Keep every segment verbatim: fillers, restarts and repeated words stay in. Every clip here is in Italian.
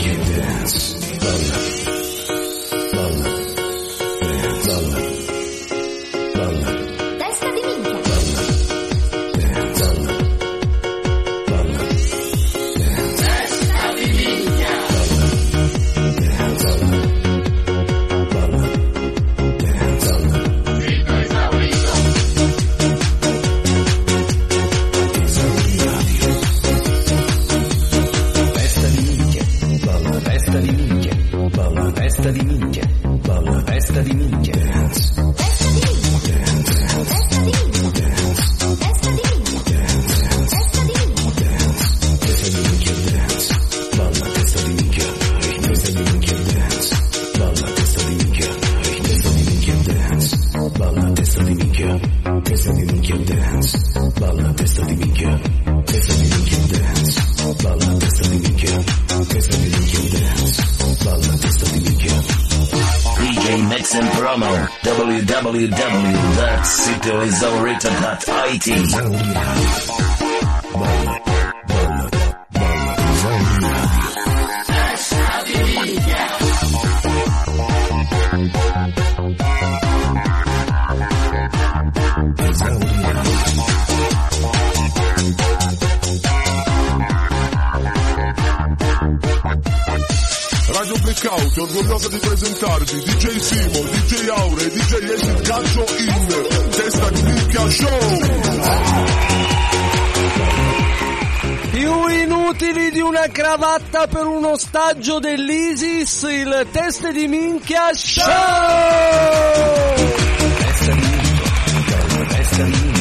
w w w dot sito esaurito dot i t. Radio Blackout è orgogliosa di presentarvi D J Simo, D J Aure e D J Acid Gaccio in Testa di Minchia Show. Più inutili di una cravatta per un ostaggio dell'ISIS, il Teste di Minchia Show! Testa di minchia, testa di minchia.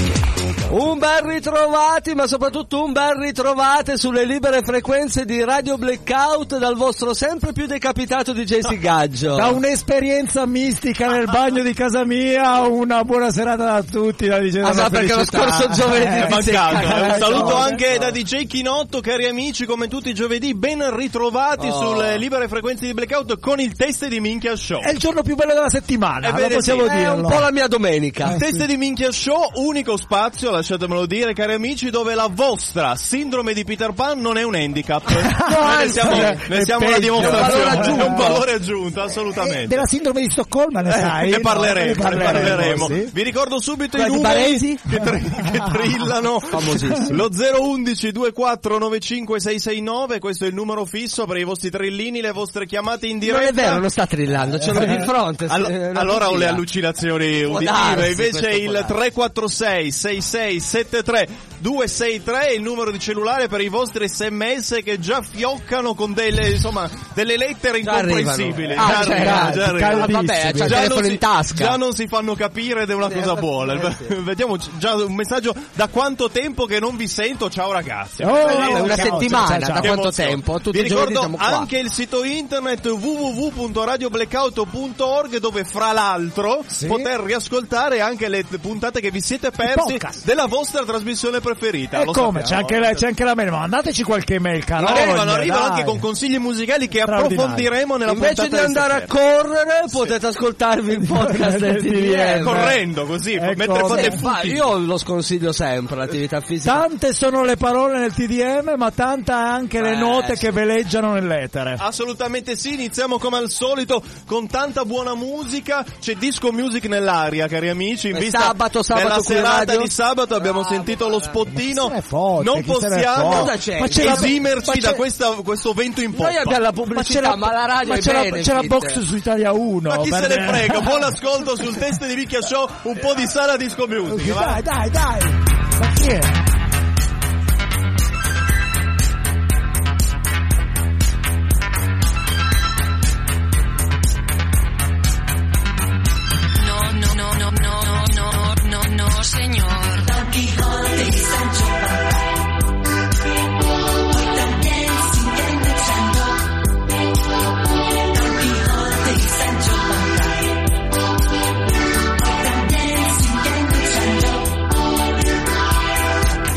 Un bel ritrovati, ma soprattutto un bel ritrovate sulle libere frequenze di Radio Blackout dal vostro sempre più decapitato D J Sigaggio. Da un'esperienza mistica nel bagno di casa mia, una buona serata a tutti da D J. Ah, sa, perché lo scorso giovedì è mancato. Un saluto no, anche no. da D J Chinotto, cari amici, come tutti i giovedì, ben ritrovati oh. sulle libere frequenze di Blackout con il Teste di Minchia Show. È il giorno più bello della settimana, Ebbene, lo possiamo sì. dirlo. È un po' la mia domenica. Il Teste di Minchia Show, unico spazio, lasciatemelo dire, cari amici, dove la vostra sindrome di Peter Pan non è un handicap. No, ne siamo, ne siamo una dimostrazione, è un valore aggiunto, assolutamente. Eh, della sindrome di Stoccolma ne sai? Ne parleremo, no, ne parleremo. sì. Vi ricordo subito Quella i di numeri Baresi? che, tri- che trillano. Famosissimo. Lo zero undici due quattro nove cinque sei sei nove, questo è il numero fisso per i vostri trillini, le vostre chiamate in diretta. Non è vero, non sta trillando, ce l'ho di fronte. Allo- allora ho le allucinazioni uditive. darsi, Invece il questo può tre quattro sei sei sei sette tre due sei tre è il numero di cellulare per i vostri sms che già fioccano con delle, insomma, delle lettere Già incomprensibili. arrivano. Ah, Già cioè, arrivano, ah, già arrivano. Ah, vabbè, c'ha il Già telefono non in si- tasca. Già non si fanno capire ed è una cosa buona. Eh, Vediamo già un messaggio: da quanto tempo che non vi sento, ciao ragazzi. Oh, Vabbè, una ciao, settimana, ciao, ciao. da Che quanto emozione. tempo? Tutti Vi i giorni ricordo siamo qua. anche il sito internet w w w punto radio blackout punto org, dove fra l'altro Sì. poter riascoltare anche le puntate che vi siete persi podcast. della vostra trasmissione preferita. E Lo come? sappiamo. C'è anche, la, c'è anche la mail, ma mandateci qualche mail, caro. Arrivano, arrivano anche con consigli musicali che Straordinario. approfondiremo nella Invece puntata di andare a stasera. correre, potete ascoltarvi il podcast del T D M. correndo così, Ecco. mentre fate Sì, Ma footing. io lo sconsiglio sempre, l'attività fisica. Tante sono le parole nel T D M, ma tanta anche le Eh, note sì. che veleggiano nell'etere. Assolutamente sì, iniziamo come al solito con tanta buona musica, c'è disco music nell'aria, cari amici, in È vista sabato, sabato della qui in serata radio. di sabato abbiamo Bravo, sentito lo spottino, Ma se ne fotte, non chi se ne possiamo fotte? Cosa c'è? Ma c'è la- esimerci ma c'è- da questa, questo vento in poppa. Noi abbiamo la Ma c'è pubblicità, la, ma la radio ma è c'è la, bene. c'è la box su Italia uno. Ma chi per- se ne frega, buon ascolto sul Teste di Minchia Show, un po' di Sala Disco Music. va? Dai, dai, dai. Ma chi è? No, no, no, no, no, no, no, no, señor. Don Quijote y Sancho Panza. Hoy también siguen luchando. Don Quijote y Sancho Panza. Hoy también siguen luchando.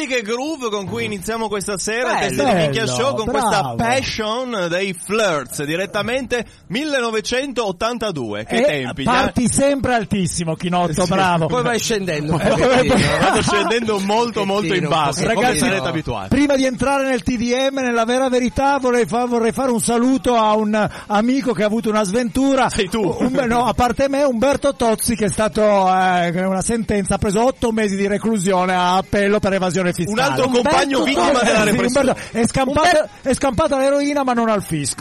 che groove con cui iniziamo questa sera il Bello, Testa di Minchia Show con bravo. questa Passion dei Flirts, direttamente millenovecentottantadue. Che E tempi! parti sempre altissimo, Chinotto, bravo. Poi vai scendendo un Eh, pochettino. Vado scendendo molto molto in un basso, pochettino. come Ragazzi, sarete abituati. Prima di entrare nel T D M, nella vera verità, vorrei, fa- vorrei fare un saluto a un amico che ha avuto una sventura. Sei tu. Un- no, a parte me, Umberto Tozzi, che è stato eh, una sentenza, ha preso otto mesi di reclusione a appello per evasione fiscale. Un altro Umberto compagno vittima Tozzi, della sì, repressione. Umberto, è scampato, è scampato all'eroina, ma non al fisco.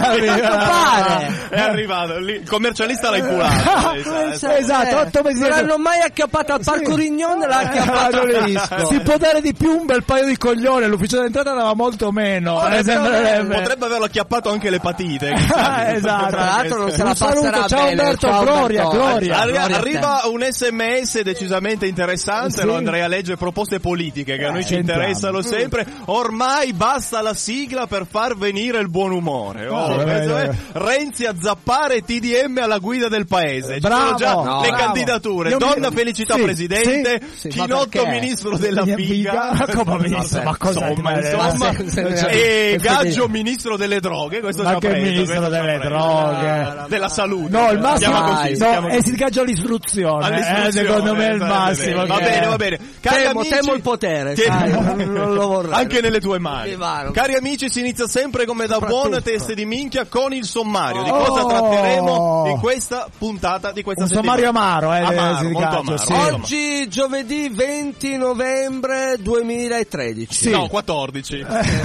pare. È arrivato lì, il commercialista l'ha inculato. Esatto, otto mesi di Non l'hanno mai acchiappato al Parco Rignone, l'ha acchiappato al fisco. Si può dare di più un bel paio di coglioni, l'ufficio d'entrata dava molto meno. Eh, sembrerebbe. Potrebbe averlo acchiappato anche l'epatite. Ah, esatto. Tra l'altro non se la Un saluto, passerà ciao bene. Umberto, Ciao, gloria, Umberto. gloria. Arri- Gloria a te. arriva un sms decisamente interessante, Sì. lo andrei a leggere, proposte politiche che a noi Eh, ci sentiamo. interessano sempre. Ormai basta la sigla per far venire il buon umore. Oh, Oh, questo eh, è Renzi a zappare T D M alla guida del paese. Ci Bravo, sono già no, le bravo. candidature. Io mi- Donna Felicità Sì, Presidente, sì, sì, ma Chinotto perché? Ministro della Mia figa. figa? Come ministro? Ma cosa Insomma, ti pare? insomma, Ma se- se- se- e se- Gaggio Ministro delle droghe. Questo Ma già che preso, ministro questo già delle preso. droghe? Della salute. No, il massimo Chiama così, si no, chiama è così. il gaggio all'istruzione. All'istruzione, Eh, secondo me è il sarebbe massimo. bene. Va che- bene, va bene. Cari Temo, amici, temo il potere, che- sai, non, non lo vorrei. anche nelle tue mani. Mi varo. Cari amici, si inizia sempre come da buone teste di minchia con il sommario. Di cosa Oh. tratteremo di questa puntata, di questa Un settimana? sommario amaro, eh, Amaro, si molto dice, amaro. sì. Insomma. Oggi giovedì venti novembre duemilatredici. Sì. No, quattordici.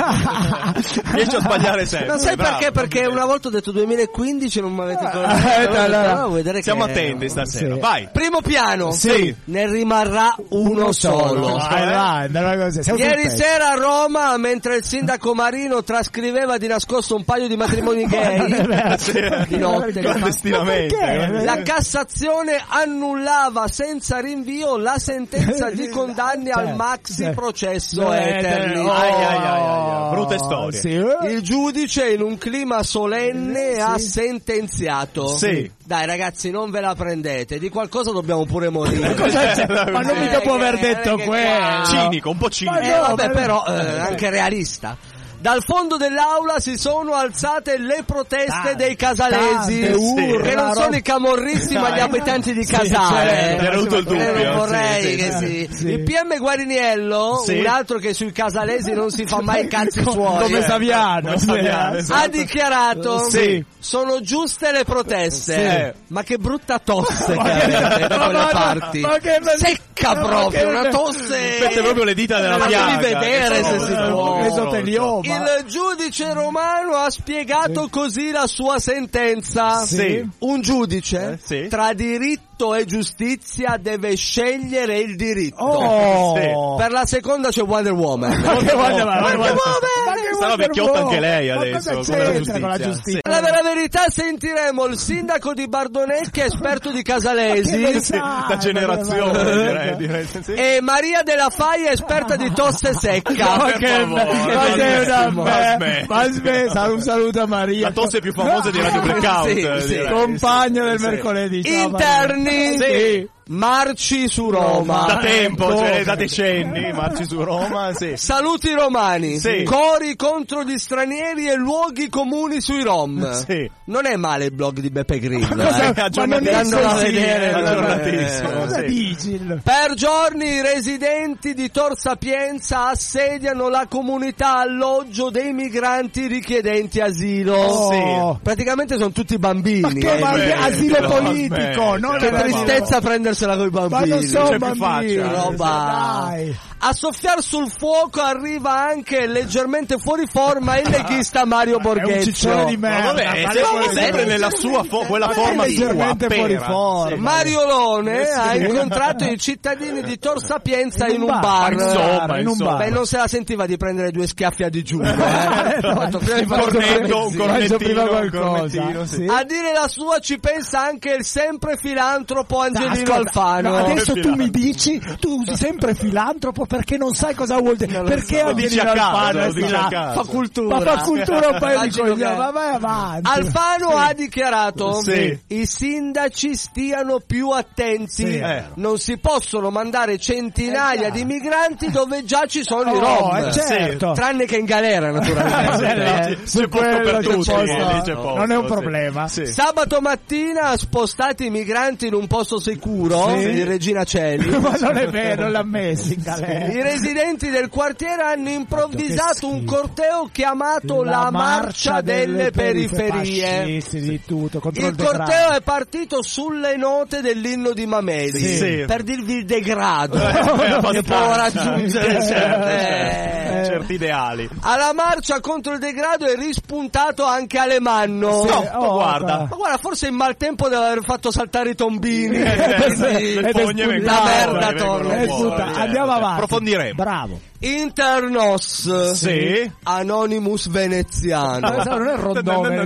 Riesci a sbagliare sempre. Non sai bravo. perché? Perché una volta ho detto duemilaquindici e non mi avete Eh, corretto. allora. Allora, vuoi vedere Siamo che- attenti stasera. Sì. Vai. Primo piano. Sì. Ne rimarrà uno solo. Vai, vai, dai, così, siamo sul Ieri pezzo. sera a Roma, mentre il sindaco Marino trascriveva di nascosto un paio di matrimoni gay, di notte, Clandestinamente. Ma perché? la Cassazione annullava senza rinvio la sentenza di condanne al Certo, maxi certo. processo Eh, Eterni. oh, Ai, ai, ai, ai, brutte storie. Sì, eh. Il giudice in un clima solenne ha sentenziato. Sì. Dai ragazzi, non ve la prendete, di qualcosa dobbiamo pure morire. Cosa c'è? Ma non mica può aver Eh, detto che quello. qua- Cinico, un po' cinico. Eh, vabbè, però eh, anche realista. Dal fondo dell'aula si sono alzate le proteste Tante, dei casalesi, tante urla, che non sono roba- i camorristi ma gli abitanti di Casale. certo, era avuto il Eh, non dubbio, vorrei sì, sì, che sì. sì. Sì. Il P M Guariniello, Sì. un altro che sui casalesi non si fa mai cazzi suoi, Come Saviano. Come Saviano, sì. ha dichiarato Sì. sono giuste le proteste, Sì. ma che brutta tosse Ma che che- avete da ma quelle no, parti, ma che- secca ma proprio, che- una tosse. Mette proprio le dita nella Fammi piaga. vedere che se sono- si sono- può. Esotelioma. Il giudice romano ha spiegato così la sua sentenza. Sì. Un giudice Eh, sì. tra diritto e giustizia deve scegliere il diritto. Oh. Per la seconda c'è Wonder Woman. Ma che Wonder Woman? Wonder Woman! Ma che Sarà Wonder vecchiotta anche lei Ma adesso, cosa con la c'entra con la giustizia? giustizia? La vera verità sentiremo il sindaco di Bardonecchia, esperto di Casalesi, Sì, da generazione, direi, direi, sì. e Maria della Faia, esperta di tosse secca. Ma per che favore, ma sei una ma me- smetta. ma smetta, un saluto a Maria. La tosse più famosa di Radio Blackout. Sì, eh, sì. direi. Compagno del Sì. mercoledì. Ciao, Interni, Maria. Sì. marci su Roma. Da tempo, Ecco. cioè da decenni, marci su Roma, sì. Saluti romani, Sì. cori contro gli stranieri e luoghi comuni sui Rom. Sì. Non è male il blog di Beppe Grillo. Cosa- eh. ma aggiornatissimo, non è Andalo a così, vedere, eh, aggiornatissimo, Cosa sì. dici? Per giorni i residenti di Tor Sapienza assediano la comunità alloggio dei migranti richiedenti asilo. Oh. Sì. Praticamente sono tutti bambini. Ma che eh. ma- smetti, asilo no, politico, smetti. non Che è tristezza prendersela con i Ma bambini. non c'è sono più bambini. faccia. Roba. Dai. A soffiar sul fuoco arriva anche leggermente fuori forma il leghista Mario È un Borghezio. ciccione di Ma merda. vabbè, Ma se- vabbè, sempre vabbè. nella sua fo- quella Ma forma è sua, leggermente pera. fuori forma. Sì. Mariolone ha Sì. incontrato i cittadini di Tor Sapienza in un bar. bar, insomma, in un insomma. bar. Beh, non se la sentiva di prendere due schiaffi a digiuno. Eh. Ha fatto prima di Un fare cornetto, un un Faccio cornettino, prima un qualcosa. cornettino, sì. Sì. A dire la sua ci pensa anche il sempre filantropo Angelino Ascolta, Alfano. no, adesso tu Filantropo. mi dici, tu usi sempre filantropo perché non sai cosa vuol dire. Perché so. Dici Angelino a caso, Alfano lo dici a caso. fa cultura. Ma fa cultura un paio di Immagino coglioni, che- ma vai avanti. Alfano ha dichiarato Sì. i sindaci stiano più attenti, Sì. Eh. non si possono mandare centinaia Eh, di migranti dove già ci sono i Oh, rom, eh, certo. tranne che in galera naturalmente. Eh, C'è su posto quello per c'è tutti, posto. lì c'è posto, non è un sì. problema. Sì. Sabato mattina spostati i migranti in un posto sicuro Sì. di Regina Coeli. Ma non è vero, non l'ha messo in galera. I residenti del quartiere hanno improvvisato un corteo chiamato la, marcia delle periferie. Fascisti di tutto, contro Il il degrado. corteo è partito sulle note dell'inno di Mameli, Sì. Sì. per dirvi il degrado Eh, che abbastanza. può raggiungere certe- Eh, certi ideali. Alla marcia contro il degrado è rispuntato anche Alemanno. Sì. No, Oh, guarda. Ma guarda, forse in maltempo deve aver fatto saltare i tombini. Eh, Quindi le ed è fogne spuntato. vengono La fuori, merda vengono torna. Eh, fuori, sputa. certo. Andiamo avanti. Approfondiremo. Bravo. Internos. Sì. Anonymous veneziano. Questo non è il rondone.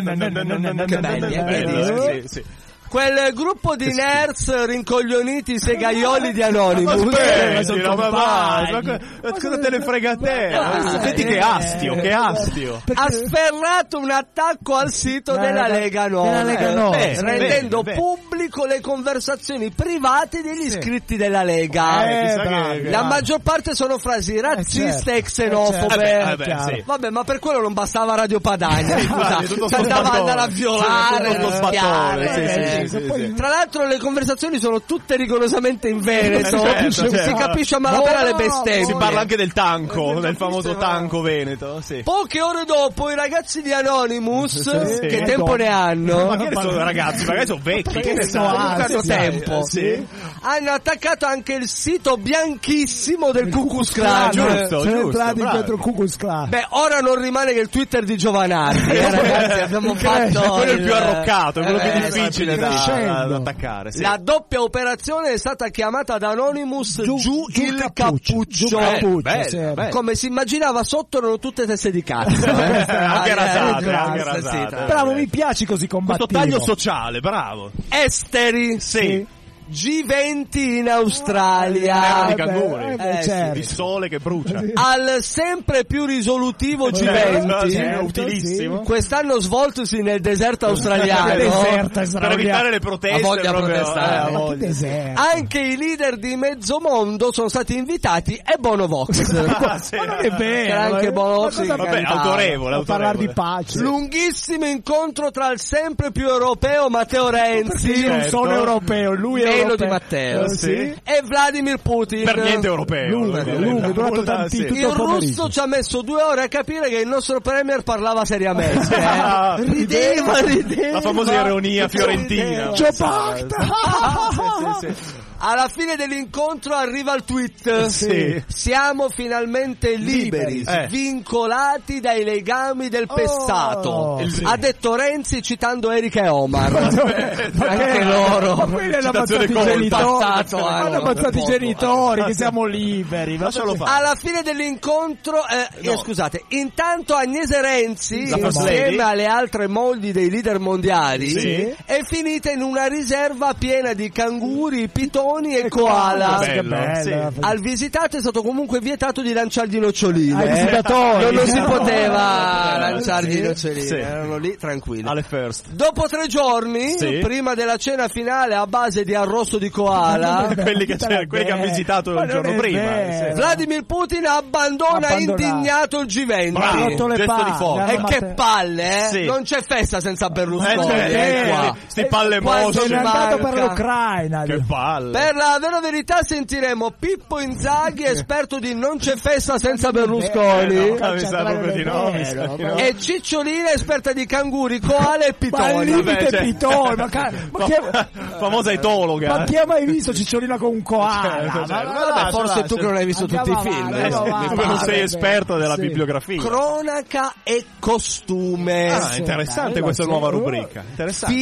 Che belli, eh, Bello, vedi? sì, sì. Quel gruppo di nerds rincoglioniti segaioli di Anonymous. Aspetti, sono no, ma vai, compagni. ma co- ma cosa te ne frega a te? Ah, Senti eh, che astio, che astio. Ha sferrato un attacco al sito Della della Lega- Lega Nord, della Lega Nord. eh, rendendo Bene, bene. pubblico le conversazioni private degli iscritti della Lega. Eh, chissà che- bravi, La bravi. maggior parte sono frasi razziste certo, e xenofobe. eh, certo. Eh beh, chiaro. sì. Vabbè, ma per quello non bastava Radio Padania. infatti, tutto sto andava ad sbattone. andare a violare, Sì, tutto lo rischiare. sbattone, sì, Eh, sì, sì, poi- sì. Tra l'altro le conversazioni sono tutte rigorosamente in veneto. Eh, certo, si certo. capisce a malapena No, le no, bestemmie. Si parla anche del tanco, del famoso tanco veneto, sì. Poche ore dopo i ragazzi di Anonymous, Sì. che tempo ne hanno? Ma che ne sono ragazzi, magari sono vecchi, che ne so, so. ah, hanno sì, tempo. Sì. Hanno attaccato anche il sito bianchissimo del Ku Klux Klan. giusto. Sono entrati bravi. dietro Ku Klux Klan. Beh, ora non rimane che il Twitter di Giovanardi, eh, ragazzi, abbiamo fatto Quello è il più arroccato, è quello più eh, difficile da, crescendo. da attaccare. Sì. La doppia operazione è stata chiamata da Anonymous giù, Giù- giù il cappuccio, cappuccio. giù cappuccio, bello, sì. bello. Come si immaginava, sotto erano tutte teste di cazzo. eh. Anche Ah, rasate, eh, anche sì, rasate. sì. Bravo, mi piaci così Questo combattivo. taglio sociale, bravo. Esteri. Sì. G venti in Australia. Terra di Eh, canguri. beh, eh, beh, Eh, sì, certo. Il sole che brucia. Al sempre più risolutivo G Certo, venti, sì, certo, utilissimo. quest'anno svoltosi nel deserto australiano. Deserto, Per evitare le proteste. Ha voglia proprio, protestare. eh, ha Ma che voglia. deserto. Anche i leader di mezzo mondo sono stati invitati e Bono Vox. Ah, sì. Ma non è vero. C'era anche eh. Bono Ma Vox cosa- che Vabbè, cantava. autorevole, a parlare di autorevole. pace. Lunghissimo incontro tra il sempre più europeo Matteo Renzi Io non Certo. sono europeo, lui è Meno europeo. di Matteo, Eh, sì. e Vladimir Putin. Per niente europeo. Lungo, lui, lungo, la- è durato la- tanti- sì. tutto Il il pomeriggio. russo ci ha messo due ore a capire che il nostro premier parlava seriamente. eh. Ah, Rideva, rideva. La famosa ironia fiorentina. Joe Biden. Sì, sì, sì. Alla fine dell'incontro arriva il tweet. Sì. Siamo finalmente liberi, Liberi. Eh. svincolati dai legami del Oh. pestato. Sì. Ha detto Renzi citando Erika e Omar. Ma Anche che- loro. Ma quelli hanno ammazzato Citazione i colta. genitori. Passato, Hanno hanno ammazzato i poco. genitori, che siamo liberi. Ma Lascialo perché- fare. Alla fine dell'incontro, eh, eh, scusate, intanto Agnese Renzi, La first insieme lady. alle altre mogli dei leader mondiali, Sì. è finita in una riserva piena di canguri, pitoni e koala. Che bello, sì. Al visitato è stato comunque vietato di lanciargli noccioline. Ai eh. visitatori. Non, non si No. poteva Sì. lanciargli noccioline, Sì. erano lì tranquilli. Alle first. Dopo tre giorni, Sì. prima della cena finale a base di arrosto di koala, quelli che, c'è- quelli che hanno visitato Ma il giorno non è prima. vero. Sì. Vladimir Putin abbandona Abbandonato. indignato il G venti. Bravo. Ha rotto le gesto di palle. fuoco. E hanno che matte- palle, eh? Sì. Non c'è festa senza Eh, Berlusconi, cioè, eh, eh, qua. sti palle Quanto mosse. Se n'è ci andato manca. per l'Ucraina. Che palle. Per la vera verità sentiremo Pippo Inzaghi, esperto di non c'è festa senza Berlusconi, Eh, no. Calcio mi sa a proprio di no, mi sa vero, di ma- no. e Cicciolina, esperta di canguri, koala e Ma al pitoni. limite Vabbè, cioè- pitone, ma, ca- ma chi ha- Famosa etologa. ma chi ha mai visto Cicciolina con un koala? Certo, Ma- certo. ma- Vabbè, lascia, forse lascia. tu che non hai visto tutti Andiamo i film. avanti, eh. andiamo Eh, avanti. tu che non sei Vabbè, esperto della sì. bibliografia. Cronaca e costume. Ah, interessante Bello, questa sì. nuova rubrica. Interessante. Fine a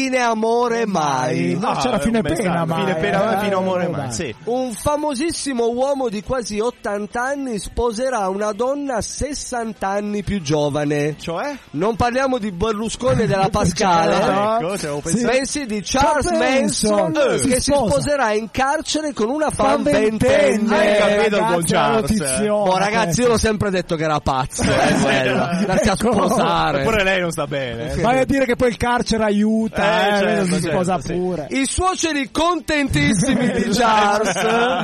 amore mai. No, c'era fine un pena messaggio, mai. Fine pena, Eh, fino amore eh, mai. dai. Sì. Un famosissimo uomo di quasi ottanta anni sposerà una donna sessanta anni più giovane. Cioè? Non parliamo di Berlusconi e della Pascale, Ah, no? ecco, ci avevo Sì. pensato. Pensi di Charles Manson, Manson eh, che si si sposa. sposerà in carcere con una fan Fan ventenne. ventenne. Hai capito il buon Ragazzi, la Charles? notiziona. Oh ragazzi, io l'ho sempre detto che era pazzo, eh, quello. Darsi a Ecco. sposare. Pure lei non sta bene. eh. Vai a dire che poi il carcere aiuta, Eh, eh, certo, si certo, sposa sì. pure. I suoceri contentissimi di Charles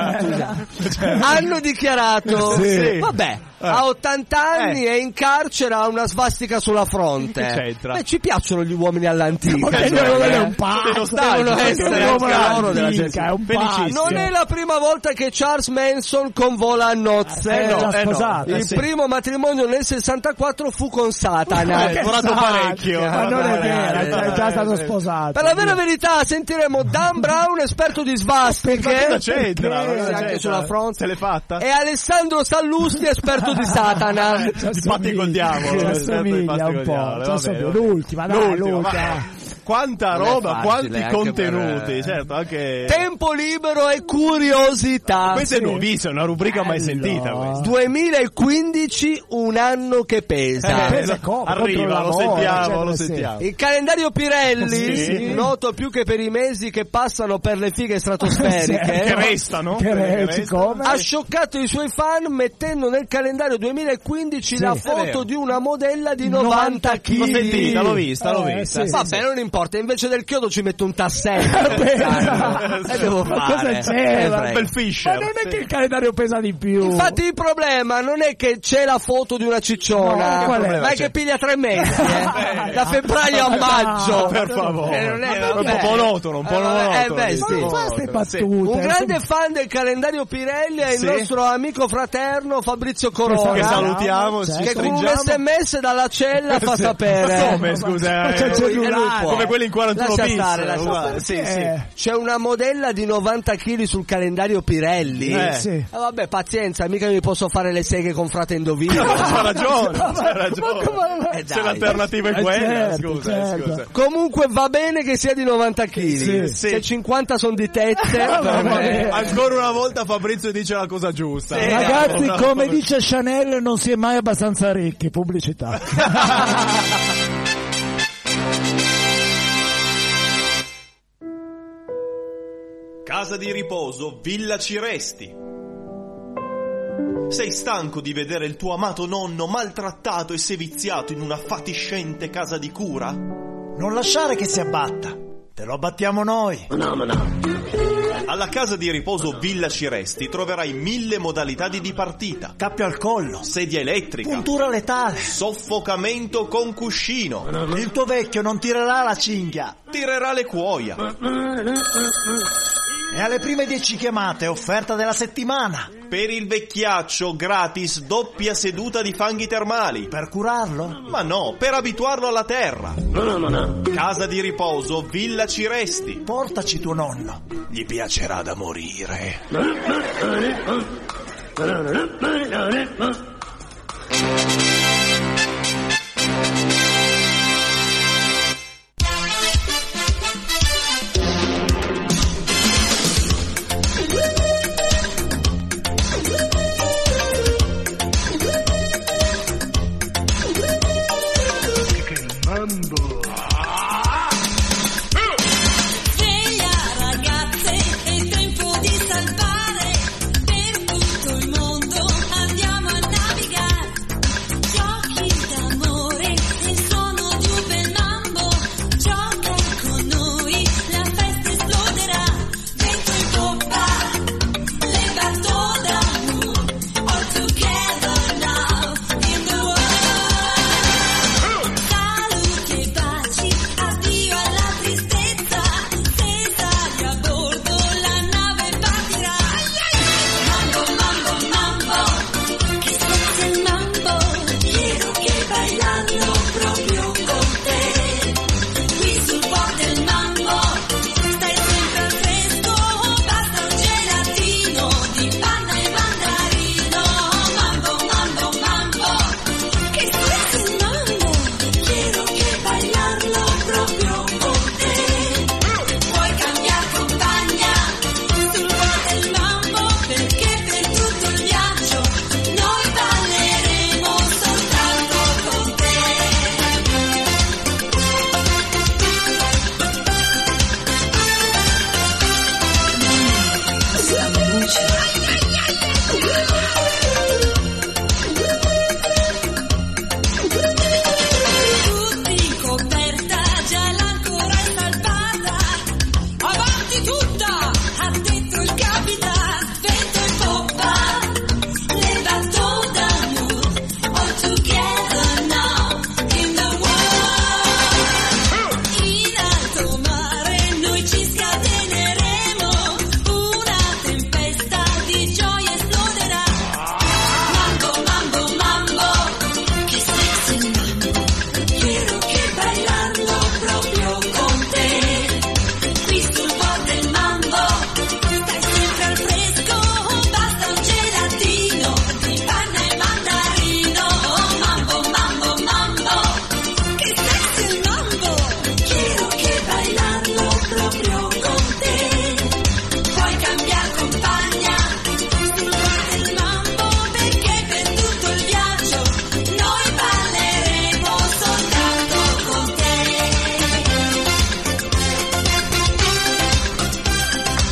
hanno dichiarato Sì. vabbè, a ottanta anni è in carcere, ha una svastica sulla fronte. Che c'entra? Beh, ci piacciono gli uomini all'antica. Ma che cioè, quello è eh. un pazzo, Devono essere devono anche loro della antica, gente. è un Felicissimo. pazzo. Non è la prima volta che Charles Manson convola a nozze. Eh, no, già eh, no. sposato, Il eh, sì. primo matrimonio nel sessantaquattro fu con Satana. Eh, durato parecchio. Ma non è Eh, vero, eh, è già eh, stato eh. sposato. Per la vera verità sentiremo Dan Brown, esperto di svastiche, Cosa c'entra? Perché? Cosa Sì, anche c'entra? sulla fronte. Se l'è fatta? e Alessandro Sallusti, esperto di Satana. Ci Di patti col diavolo. Ci eh, assomiglia di patti un col po'. diavolo, Ci va assomiglia. bene, va bene. L'ultima, dai, L'ultima, l'ultima. va. Quanta Non è roba, facile, quanti anche contenuti, per- certo, anche... Tempo libero e curiosità. Questa è nuovissima, è una rubrica mai Bello. sentita questa. duemilaquindici, un anno che pesa. Eh, pesa come? Contro Arriva, lo l'amore, sentiamo, cioè, lo sì. sentiamo. Il calendario Pirelli, Sì. noto più che per i mesi che passano per le fighe stratosferiche, Che restano? Che Quelle che resti, restano. come? ha scioccato i suoi fan mettendo nel calendario duemilaquindici Sì, la è foto vero. di una modella di novanta chili. L'ho sentita, l'ho vista, l'ho Eh, vista. sì, Vabbè, non importa, invece del chiodo ci metto un tassello. Beh, E devo ma fare. cosa c'è? Eh, Un prego. bel Ma Fisher. non è che il calendario pesa di più. Infatti il problema non è che c'è la foto di una cicciona, No, qual è? ma è che piglia tre mesi, eh? Da febbraio a maggio. Per favore. Eh, non è, Ma vabbè. un po' monotono, un po' Eh, vabbè, monotono. eh, beh, dico. sì. Ma non fa ste Sì. battute. Un grande fan del calendario Pirelli è il Sì. nostro amico fraterno Fabrizio Corona, Che salutiamo, Certo. ci che con un stringiamo. sms dalla cella fa Sì. sapere. Ma come, scusa? Ma c'è il eh, cellulare. come quelli in quarantuno Lascia bis. stare, lascia uguale. Sì, sì. Eh, C'è una modella di novanta chili sul calendario Pirelli. Eh. sì. Eh, vabbè, pazienza, mica mi posso fare le seghe con frate Indovino. C'ha ragione, Ma- c'ha ma ragione. come- Eh, Se dai. l'alternativa è Eh, quella, certo, scusa, eh, certo. scusa. Comunque va bene che sia di novanta chili. Sì, sì. Se cinquanta sono di tette, va va bene. bene. Ancora una volta Fabrizio dice la cosa giusta. Sì. Ragazzi, No, no, come no. dice Chanel, non si è mai abbastanza ricchi. Pubblicità. Casa di riposo, Villa Ciresti. Sei stanco di vedere il tuo amato nonno maltrattato e seviziato in una fatiscente casa di cura? Non lasciare che si abbatta, te lo abbattiamo noi. Alla casa di riposo Villa Ciresti troverai mille modalità di dipartita. Cappio al collo, Sedia elettrica, puntura letale. soffocamento con cuscino, Il tuo vecchio non tirerà la cinghia. tirerà le cuoia. E alle prime dieci chiamate, offerta della settimana. Per il vecchiaccio gratis doppia seduta di fanghi termali. Per curarlo? Ma no, per abituarlo alla terra. Casa di riposo Villa Ciresti. Portaci tuo nonno. Gli piacerà da morire. Sveglia ragazze, è tempo di salvare. Per tutto il mondo andiamo a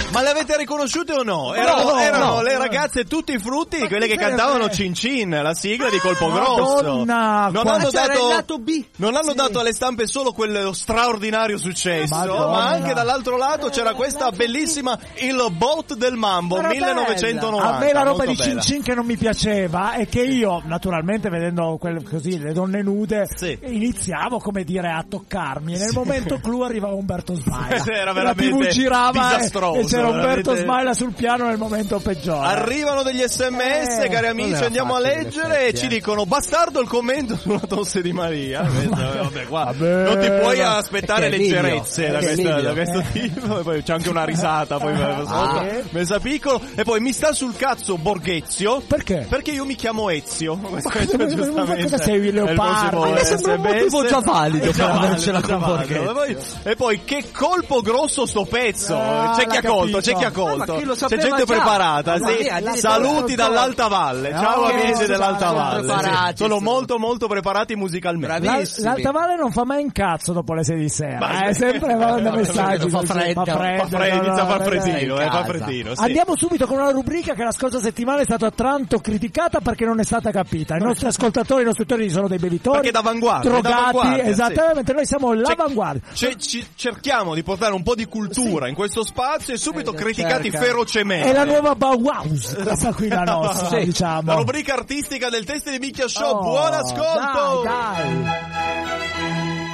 Ma le avete riconosciute o no? Erano, No, erano no. le ragazze tutti i frutti, Ma quelle che che cantavano serve? Cin Cin, la sigla di Colpo Grosso. Madonna, non qua- hanno c'era dato, il lato B. non hanno Sì. dato alle stampe solo quello straordinario successo, Madonna. ma anche dall'altro lato c'era questa bellissima Il Boat del Mambo, Era millenovecentonovanta. bella. A me la roba molto di Cin bella. Cin che non mi piaceva è che io, naturalmente, vedendo quel, così le donne nude, Sì. iniziavo, come dire, a toccarmi. E nel momento clou arrivava Umberto Smaila. Era La tivù veramente girava e- disastroso, e c'era Umberto veramente. Smaila sul piano nel momento peggiore. Arrivano degli sms, Eh, cari non amici, era andiamo a facile, in leggere effetti, e ci eh. dicono bastardo il commento sulla tosse di Maria. Vabbè, qua Vabbè, non ti puoi ma- aspettare perché Emilio, leggerezze da, perché questa- Emilio. da questo tipo, e poi c'è anche una risata, poi Ah. messa piccolo, e poi mi sta sul cazzo Borghezio. Perché? Perché io mi chiamo Ezio. Questo Ma è cosa- giustamente cosa sei, il Leopardo? prossimo A me sembra un motivo S M S. già valido È già per avercela valido, con già valido. Borghezio. E poi, e poi che colpo grosso sto pezzo. Ah, c'è chi ha l'ha colto, capito. c'è chi ha Ah, colto. ma chi lo C'è sapeva gente già? preparata. Ma sì. via, addirittura Saluti lo so. dall'Alta Valle. Ciao Ah, amici ok, dell'Alta sono Valle. preparati, Sono sono. molto molto preparati musicalmente. Bravi. La- L'Alta Valle non fa mai un cazzo dopo le sei di sera, Ma- eh, sempre manda Ma- messaggi. fa così, freddo, Fa freddo, no, inizia a no, far no, no. freddino, in eh, fa casa. freddino. Sì. Andiamo subito con una rubrica che la scorsa settimana è stata tanto criticata perché non è stata capita. I nostri ascoltatori, i nostri autori sono dei bevitori, Perché d'avanguardia, drogati, d'avanguardia, sì. esattamente, noi siamo l'avanguardia. Ce- ci- cerchiamo di portare un po' di cultura in questo spazio e subito Eh, criticati cerca. ferocemente. È la nuova Bauhaus, questa qui la nostra, Sì. diciamo. La rubrica artistica del Teste di Minchia Show. Oh, Buon ascolto! Dai, dai.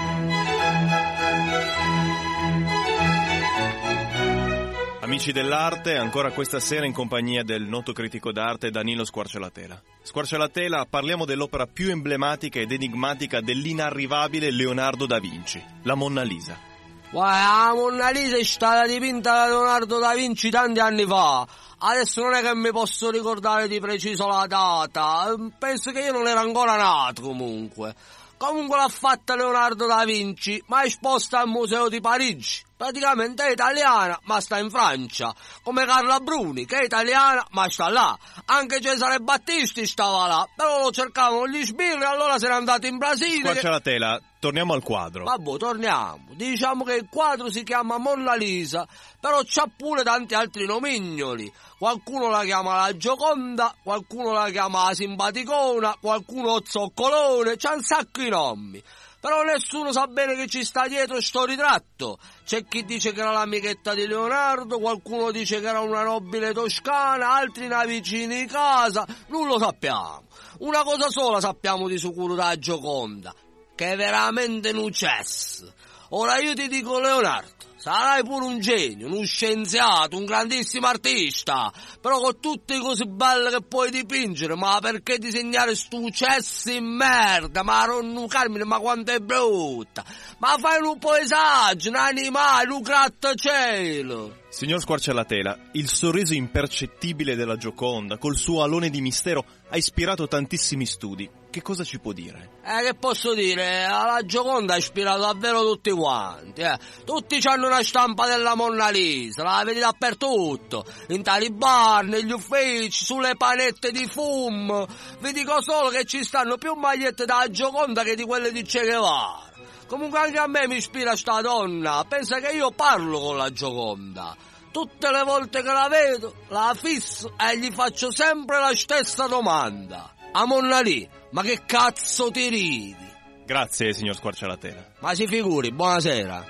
Amici dell'arte, ancora questa sera in compagnia del noto critico d'arte Danilo Squarcialatela. Squarcialatela, parliamo dell'opera più emblematica ed enigmatica dell'inarrivabile Leonardo da Vinci, la Monna Lisa. Guarda, la Monna Lisa è stata dipinta da Leonardo da Vinci tanti anni fa. Adesso non è che mi posso ricordare di preciso la data. Penso che io non ero ancora nato comunque. Comunque l'ha fatta Leonardo da Vinci, ma è esposta al Museo di Parigi. Praticamente è italiana, ma sta in Francia. Come Carla Bruni, che è italiana, ma sta là. Anche Cesare Battisti stava là, però lo cercavano gli sbirri, allora se n'è andato in Brasile. che- Squarcialatela, torniamo al quadro. Vabbè, torniamo. Diciamo che il quadro si chiama Monna Lisa, però c'ha pure tanti altri nomignoli. Qualcuno la chiama la Gioconda, qualcuno la chiama la Simpaticona, qualcuno Zoccolone, c'ha un sacco di nomi. Però nessuno sa bene che ci sta dietro sto ritratto. C'è chi dice che era l'amichetta di Leonardo, qualcuno dice che era una nobile toscana, altri una vicina di casa, non lo sappiamo. Una cosa sola sappiamo di sicuro da Gioconda, che è veramente un cesso. Ora io ti dico Leonardo, sarai pure un genio, uno scienziato, un grandissimo artista, però con tutte le cose belle che puoi dipingere, ma perché disegnare stu cesso in merda, ma non Carmine, ma quanto è brutta, ma fai un paesaggio, un animale, un grattacielo. Signor Squarcialatela, il sorriso impercettibile della Gioconda, col suo alone di mistero, ha ispirato tantissimi studi. Che cosa ci può dire? Eh, che posso dire? La Gioconda ha ispirato davvero tutti quanti, eh. Tutti hanno una stampa della Monna Lisa, la vedi dappertutto. In tali bar, negli uffici, sulle panette di fumo. Vi dico solo che ci stanno più magliette della Gioconda che di quelle di Che Guevara. Comunque anche a me mi ispira sta donna, pensa che io parlo con la Gioconda. Tutte le volte che la vedo, la fisso e gli faccio sempre la stessa domanda. A Monna Lì, ma che cazzo ti ridi? Grazie, signor Squarcialatela. Ma si figuri, buonasera.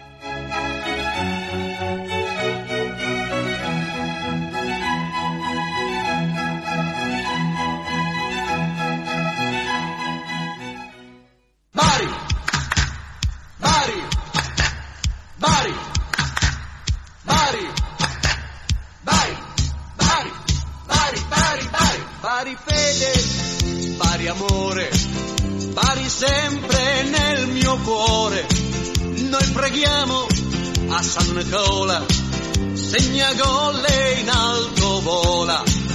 Bari! Bari! Bari! Bari! Bari! Bari! Bari! Bari! Bari! Bari fede, bari amore, bari sempre nel mio cuore. Noi preghiamo a San Nicola, segna gol e in alto vola.